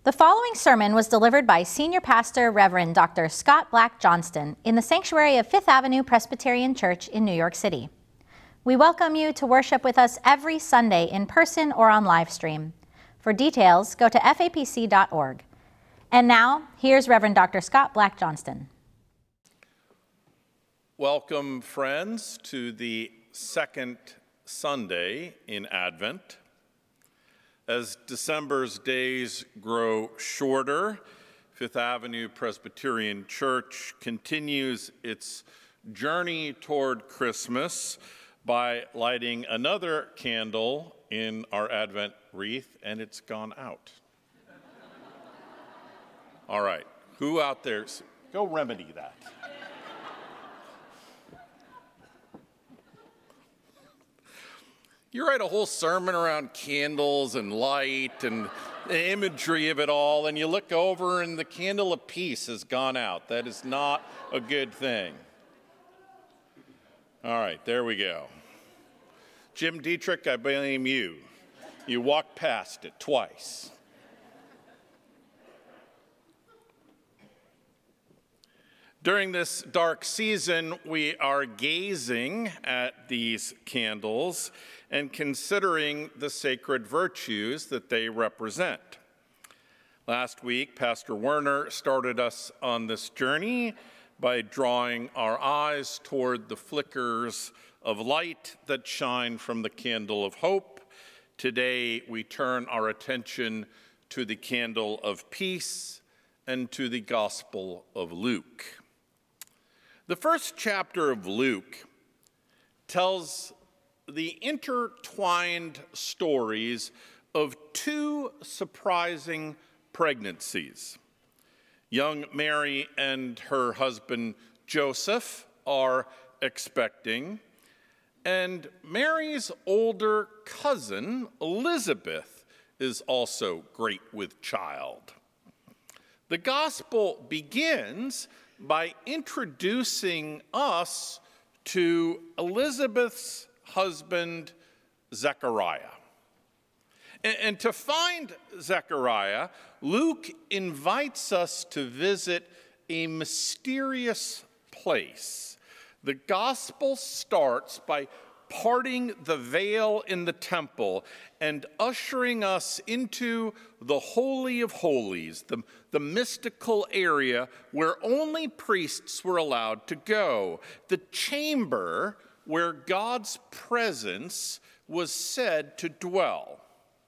The following sermon was delivered by Senior Pastor Reverend Dr. Scott Black Johnston in the sanctuary of Fifth Avenue Presbyterian Church in New York City. We welcome you to worship with us every Sunday in person or on live stream. For details, go to fapc.org. And now, here's Reverend Dr. Scott Black Johnston. Welcome, friends, to the second Sunday in Advent. As December's days grow shorter, Fifth Avenue Presbyterian Church continues its journey toward Christmas by lighting another candle in our Advent wreath, and it's gone out. All right, who out there, go remedy that. You write a whole sermon around candles and light and the imagery of it all, and you look over and the candle of peace has gone out. That is not a good thing. All right, there we go. Jim Dietrich, I blame you. You walked past it twice. During this dark season, we are gazing at these candles and considering the sacred virtues that they represent. Last week, Pastor Werner started us on this journey by drawing our eyes toward the flickers of light that shine from the candle of hope. Today, we turn our attention to the candle of peace and to the Gospel of Luke. The first chapter of Luke tells the intertwined stories of two surprising pregnancies. Young Mary and her husband Joseph are expecting, and Mary's older cousin Elizabeth is also great with child. The gospel begins by introducing us to Elizabeth's husband, Zechariah. And to find Zechariah, Luke invites us to visit a mysterious place. The gospel starts by parting the veil in the temple and ushering us into the Holy of Holies, the mystical area where only priests were allowed to go, the chamber where God's presence was said to dwell.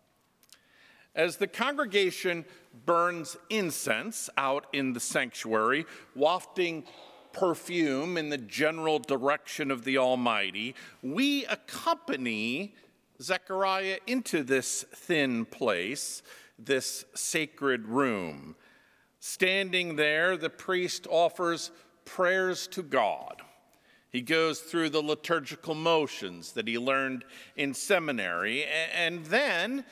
As the congregation burns incense out in the sanctuary, wafting perfume in the general direction of the Almighty, we accompany Zechariah into this thin place, this sacred room. Standing there, the priest offers prayers to God. He goes through the liturgical motions that he learned in seminary, and then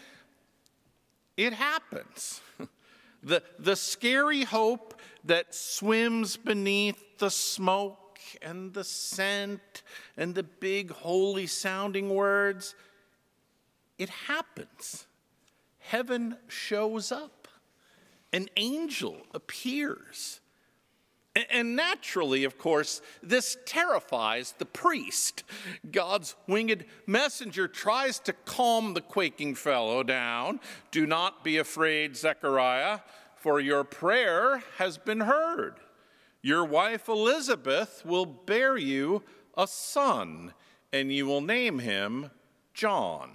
it happens. The scary hope that swims beneath the smoke and the scent and the big holy sounding words, it happens. Heaven shows up. An angel appears. And naturally, of course, this terrifies the priest. God's winged messenger tries to calm the quaking fellow down. Do not be afraid, Zechariah, for your prayer has been heard. Your wife Elizabeth will bear you a son, and you will name him John.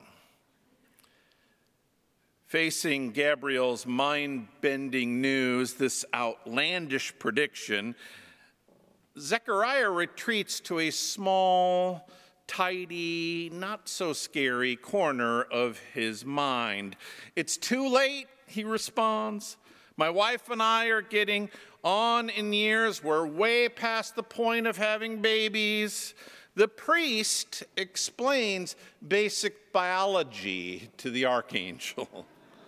Facing Gabriel's mind-bending news, this outlandish prediction, Zechariah retreats to a small, tidy, not-so-scary corner of his mind. It's too late, he responds. My wife and I are getting on in years. We're way past the point of having babies. The priest explains basic biology to the archangel.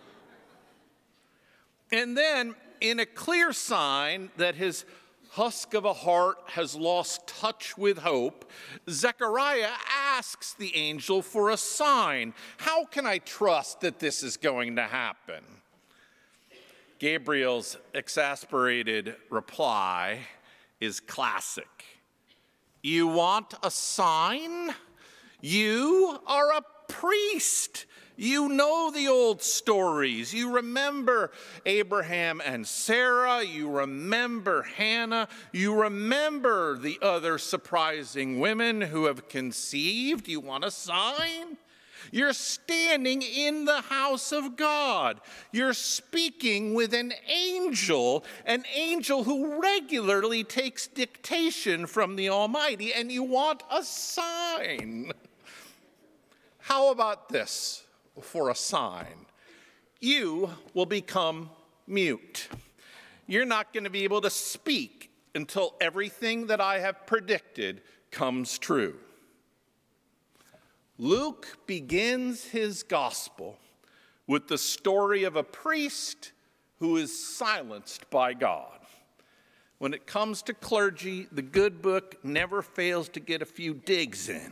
And then, in a clear sign that his husk of a heart has lost touch with hope, Zechariah asks the angel for a sign. How can I trust that this is going to happen? Gabriel's exasperated reply is classic. You want a sign? You are a priest. You know the old stories. You remember Abraham and Sarah. You remember Hannah. You remember the other surprising women who have conceived. You want a sign? You're standing in the house of God. You're speaking with an angel who regularly takes dictation from the Almighty, and you want a sign. How about this for a sign? You will become mute. You're not going to be able to speak until everything that I have predicted comes true. Luke begins his gospel with the story of a priest who is silenced by God. When it comes to clergy, the good book never fails to get a few digs in.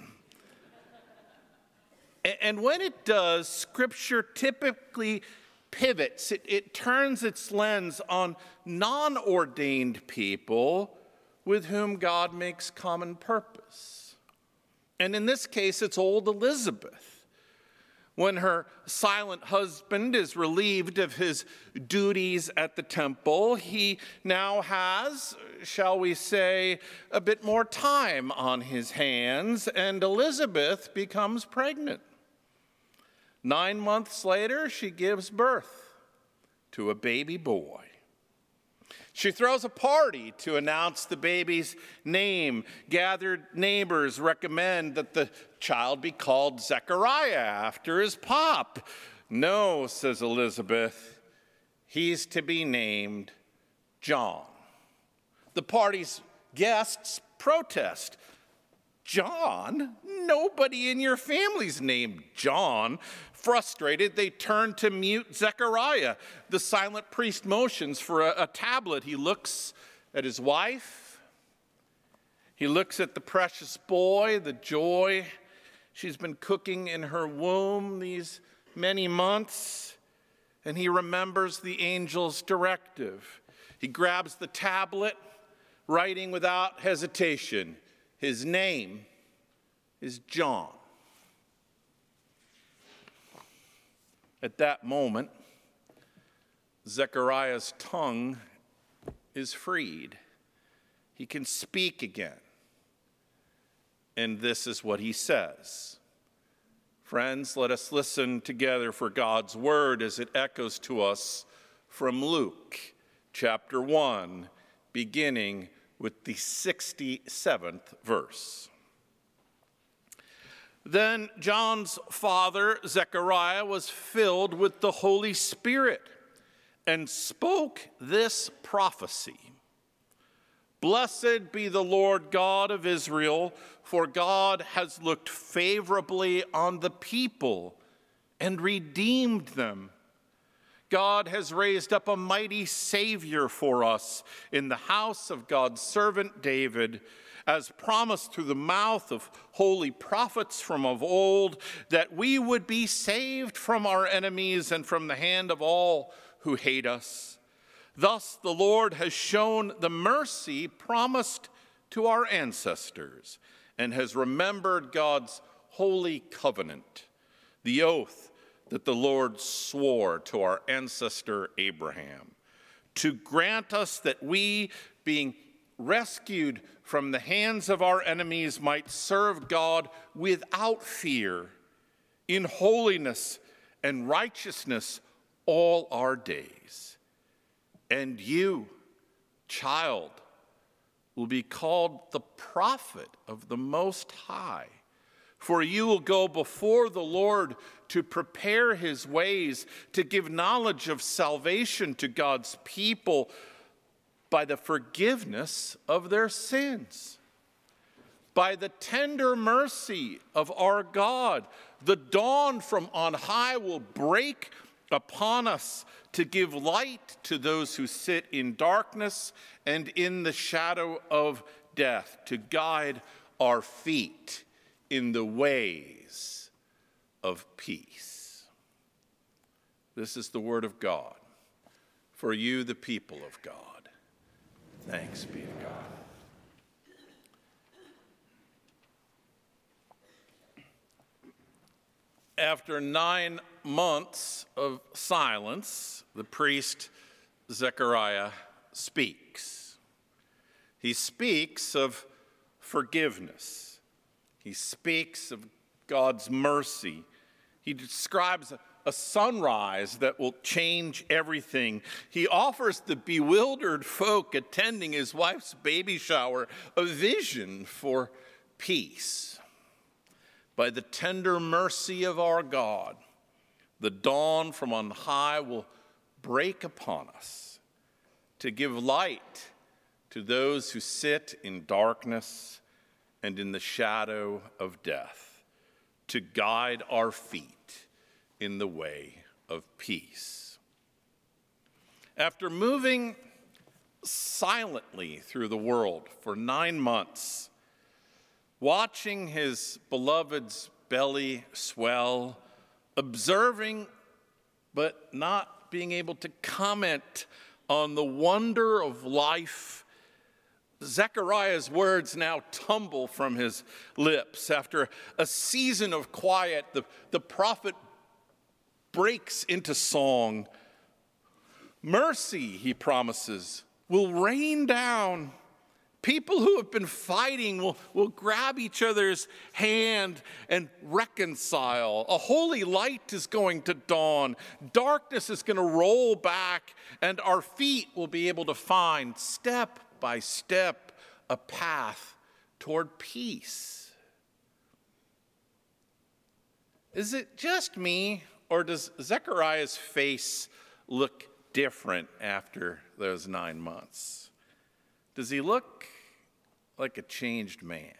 And when it does, Scripture typically pivots. It turns its lens on non-ordained people with whom God makes common purpose. And in this case, it's old Elizabeth. When her silent husband is relieved of his duties at the temple, he now has, shall we say, a bit more time on his hands, and Elizabeth becomes pregnant. 9 months later, she gives birth to a baby boy. She throws a party to announce the baby's name. Gathered neighbors recommend that the child be called Zechariah after his pop. No, says Elizabeth, he's to be named John. The party's guests protest. John? Nobody in your family's named John. Frustrated, they turn to mute Zechariah. The silent priest motions for a tablet. He looks at his wife. He looks at the precious boy, the joy she's been cooking in her womb these many months, and he remembers the angel's directive. He grabs the tablet, writing without hesitation, his name is John. At that moment, Zechariah's tongue is freed. He can speak again. And this is what he says. Friends, let us listen together for God's word as it echoes to us from Luke chapter 1, beginning with the 67th verse. Then John's father, Zechariah, was filled with the Holy Spirit and spoke this prophecy. Blessed be the Lord God of Israel, for God has looked favorably on the people and redeemed them. God has raised up a mighty Savior for us in the house of God's servant David, as promised through the mouth of holy prophets from of old, that we would be saved from our enemies and from the hand of all who hate us. Thus the Lord has shown the mercy promised to our ancestors and has remembered God's holy covenant, the oath that the Lord swore to our ancestor Abraham, to grant us that we, being rescued from the hands of our enemies, might serve God without fear, in holiness and righteousness all our days. And you, child, will be called the prophet of the Most High, for you will go before the Lord to prepare his ways, to give knowledge of salvation to God's people by the forgiveness of their sins. By the tender mercy of our God, the dawn from on high will break upon us to give light to those who sit in darkness and in the shadow of death, to guide our feet in the ways of peace. This is the word of God. for you, the people of God. Thanks be to God. After 9 months of silence, the priest Zechariah speaks. He speaks of forgiveness. He speaks of God's mercy. He describes a sunrise that will change everything. He offers the bewildered folk attending his wife's baby shower a vision for peace. By the tender mercy of our God, the dawn from on high will break upon us to give light to those who sit in darkness and in the shadow of death, to guide our feet in the way of peace. After moving silently through the world for 9 months, watching his beloved's belly swell, observing but not being able to comment on the wonder of life, Zechariah's words now tumble from his lips. After a season of quiet, the prophet breaks into song. Mercy, he promises, will rain down. People who have been fighting will grab each other's hand and reconcile. A holy light is going to dawn. Darkness is going to roll back, and our feet will be able to find, step by step, a path toward peace. Is it just me, or does Zechariah's face look different after those 9 months? Does he look like a changed man?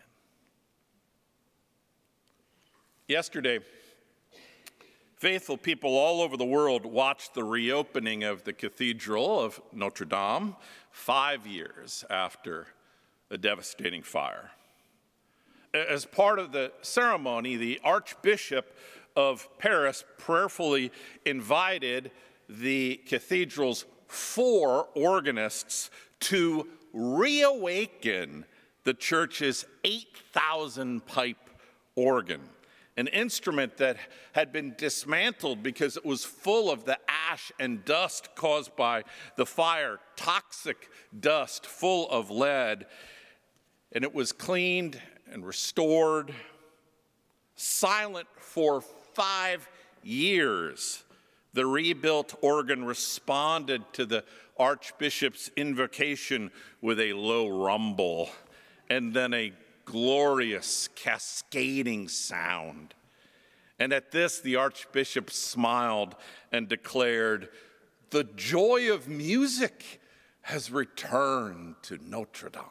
Yesterday, faithful people all over the world watched the reopening of the Cathedral of Notre Dame 5 years after a devastating fire. As part of the ceremony, the Archbishop of Paris prayerfully invited the cathedral's 4 organists to reawaken the church's 8,000 pipe organ, an instrument that had been dismantled because it was full of the ash and dust caused by the fire, toxic dust full of lead. And it was cleaned and restored. Silent for 5 years, the rebuilt organ responded to the Archbishop's invocation with a low rumble and then a glorious cascading sound. And at this, the Archbishop smiled and declared, "The joy of music has returned to Notre Dame."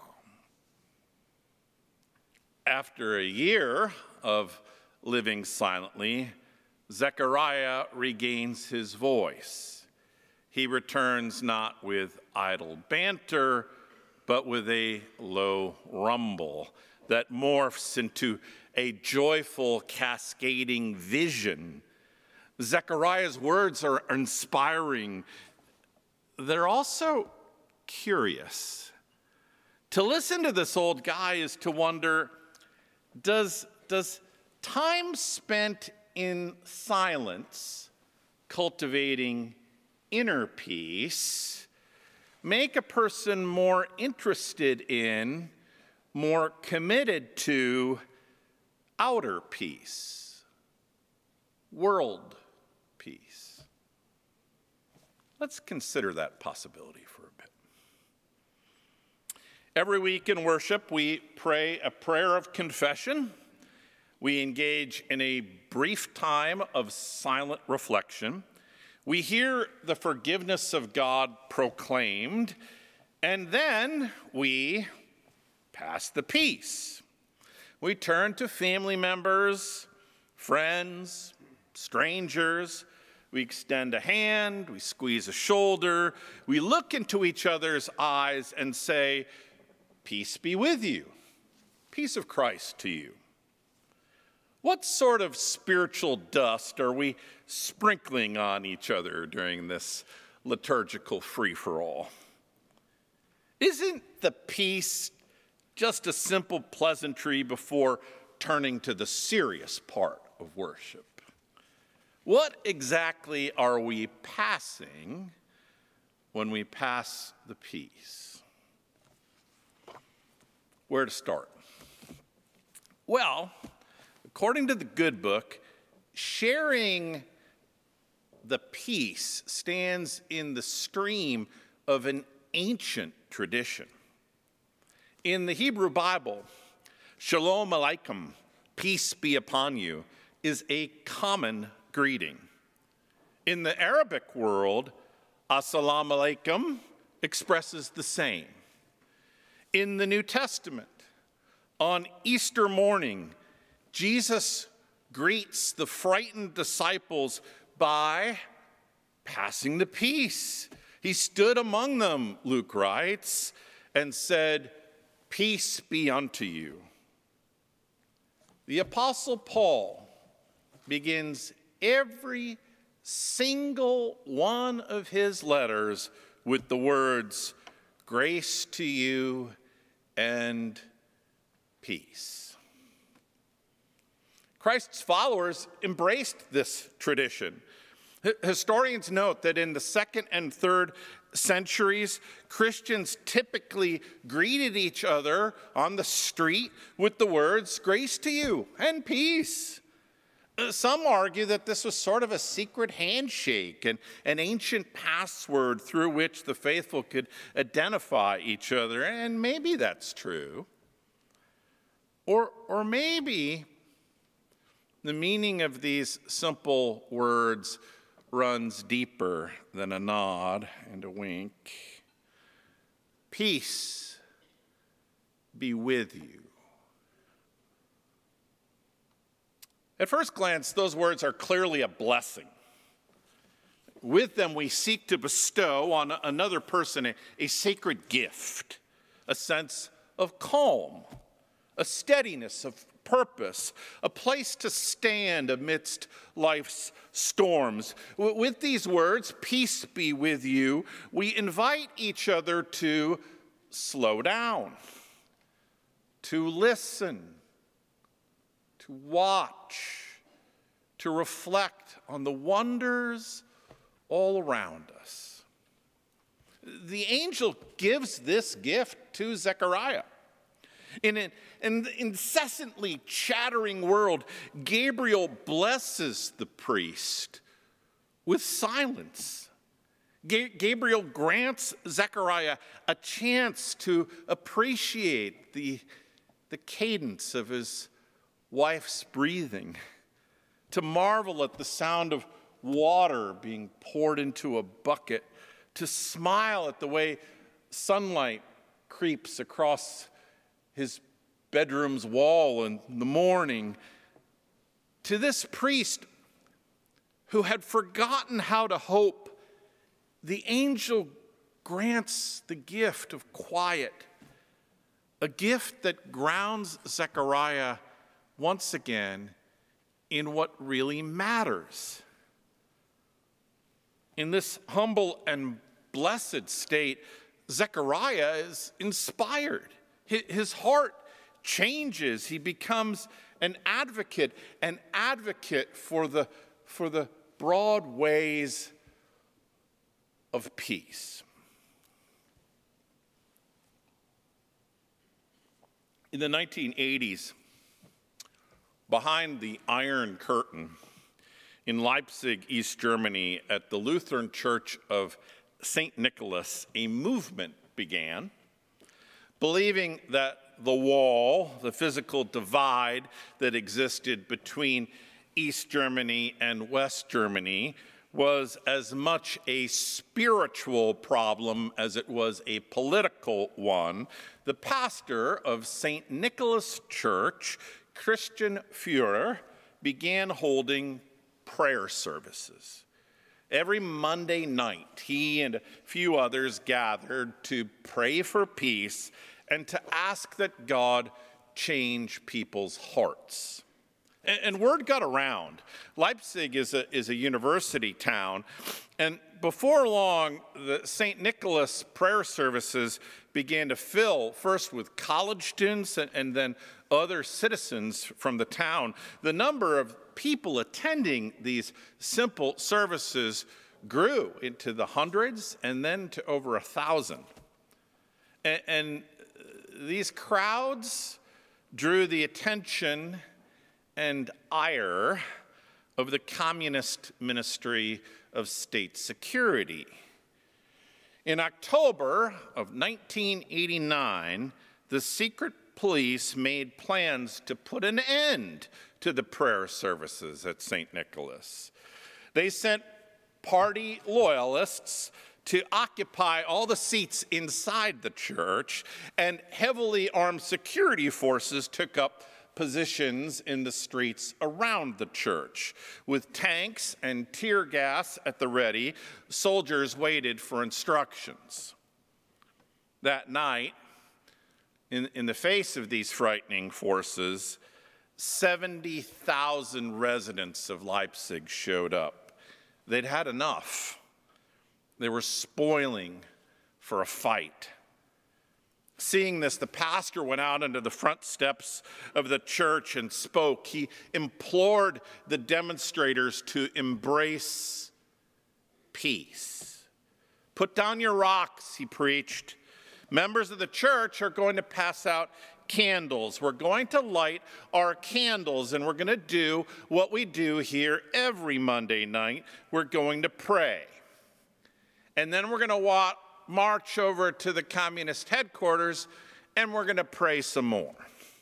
After a year of living silently, Zechariah regains his voice. He returns not with idle banter, but with a low rumble that morphs into a joyful, cascading vision. Zechariah's words are inspiring. They're also curious. To listen to this old guy is to wonder, does time spent in silence, cultivating inner peace, make a person more interested in, more committed to outer peace, world peace? Let's consider that possibility for a bit. Every week in worship, we pray a prayer of confession. We engage in a brief time of silent reflection. We hear the forgiveness of God proclaimed, and then we pass the peace. We turn to family members, friends, strangers. We extend a hand, we squeeze a shoulder, we look into each other's eyes and say, "Peace be with you, peace of Christ to you." What sort of spiritual dust are we sprinkling on each other during this liturgical free-for-all. Isn't the peace just a simple pleasantry before turning to the serious part of worship? What exactly are we passing when we pass the peace? Where to start? Well, according to the Good Book, sharing the peace stands in the stream of an ancient tradition. In the Hebrew Bible, Shalom Aleichem, peace be upon you, is a common greeting. In the Arabic world, Assalamu alaikum expresses the same. In the New Testament, on Easter morning, Jesus greets the frightened disciples by passing the peace. He stood among them, Luke writes, and said, "Peace be unto you." The Apostle Paul begins every single one of his letters with the words, "Grace to you and peace." Christ's followers embraced this tradition. Historians note that in the 2nd and 3rd centuries, Christians typically greeted each other on the street with the words, "Grace to you and peace." Some argue that this was sort of a secret handshake, and an ancient password through which the faithful could identify each other, and maybe that's true. Or maybe the meaning of these simple words runs deeper than a nod and a wink. Peace be with you. At first glance, those words are clearly a blessing. With them, we seek to bestow on another person a sacred gift, a sense of calm, a steadiness of purpose, a place to stand amidst life's storms. With these words, "Peace be with you," we invite each other to slow down, to listen, to watch, to reflect on the wonders all around us. The angel gives this gift to Zechariah. In an incessantly chattering world, Gabriel blesses the priest with silence. Gabriel grants Zechariah a chance to appreciate the cadence of his wife's breathing, to marvel at the sound of water being poured into a bucket, to smile at the way sunlight creeps across his bedroom's wall in the morning. To this priest who had forgotten how to hope, the angel grants the gift of quiet, a gift that grounds Zechariah once again in what really matters. In this humble and blessed state, Zechariah is inspired. His heart changes. He becomes an advocate for the broad ways of peace. In the 1980s, behind the Iron Curtain in Leipzig, East Germany, at the Lutheran Church of St. Nicholas, a movement began, believing that the wall, the physical divide that existed between East Germany and West Germany, was as much a spiritual problem as it was a political one. The pastor of St. Nicholas Church, Christian Führer, began holding prayer services. Every Monday night, he and a few others gathered to pray for peace and to ask that God change people's hearts. And word got around. Leipzig is a university town, and before long, the St. Nicholas prayer services began to fill, first with college students and then other citizens from the town. The number of people attending these simple services grew into the hundreds and then to over 1,000. And these crowds drew the attention and ire of the Communist Ministry of State Security. In October of 1989, the secret police made plans to put an end to the prayer services at St. Nicholas. They sent party loyalists to occupy all the seats inside the church, and heavily armed security forces took up positions in the streets around the church. With tanks and tear gas at the ready, soldiers waited for instructions. That night, in the face of these frightening forces, 70,000 residents of Leipzig showed up. They'd had enough. They were spoiling for a fight. Seeing this, the pastor went out onto the front steps of the church and spoke. He implored the demonstrators to embrace peace. Put down your rocks, he preached. Members of the church are going to pass out candles. We're going to light our candles, and we're going to do what we do here every Monday night. We're going to pray. And then we're going to march over to the communist headquarters, and we're going to pray some more.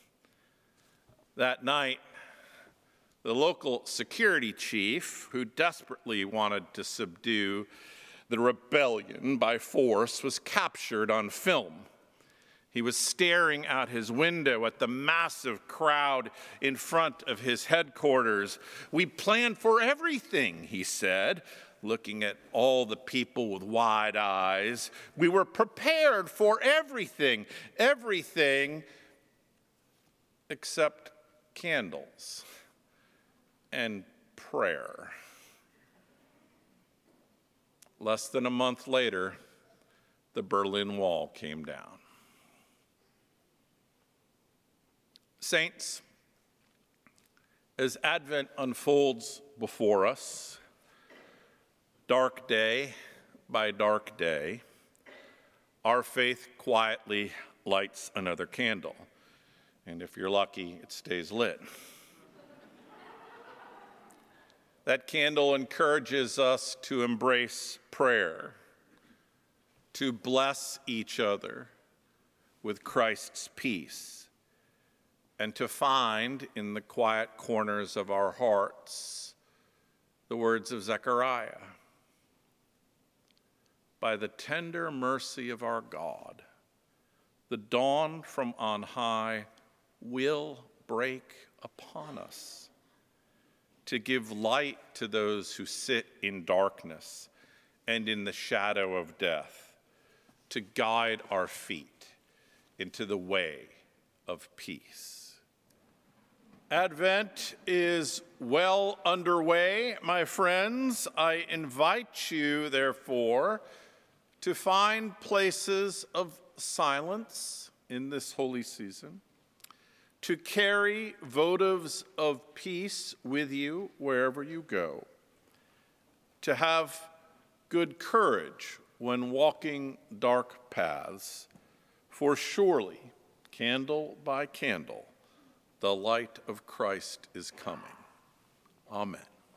That night, the local security chief, who desperately wanted to subdue the rebellion by force, was captured on film. He was staring out his window at the massive crowd in front of his headquarters. "We planned for everything," he said, looking at all the people with wide eyes. "We were prepared for everything except candles and prayer." Less than a month later, the Berlin Wall came down. Saints, as Advent unfolds before us, dark day by dark day, our faith quietly lights another candle. And if you're lucky, it stays lit. That candle encourages us to embrace prayer, to bless each other with Christ's peace, and to find in the quiet corners of our hearts the words of Zechariah. By the tender mercy of our God, the dawn from on high will break upon us to give light to those who sit in darkness and in the shadow of death, to guide our feet into the way of peace. Advent is well underway, my friends. I invite you, therefore, to find places of silence in this holy season, to carry votives of peace with you wherever you go, to have good courage when walking dark paths, for surely, candle by candle, the light of Christ is coming. Amen.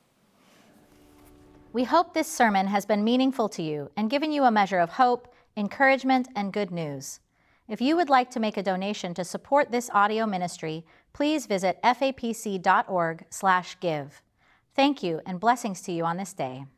We hope this sermon has been meaningful to you and given you a measure of hope, encouragement, and good news. If you would like to make a donation to support this audio ministry, please visit fapc.org/give. Thank you and blessings to you on this day.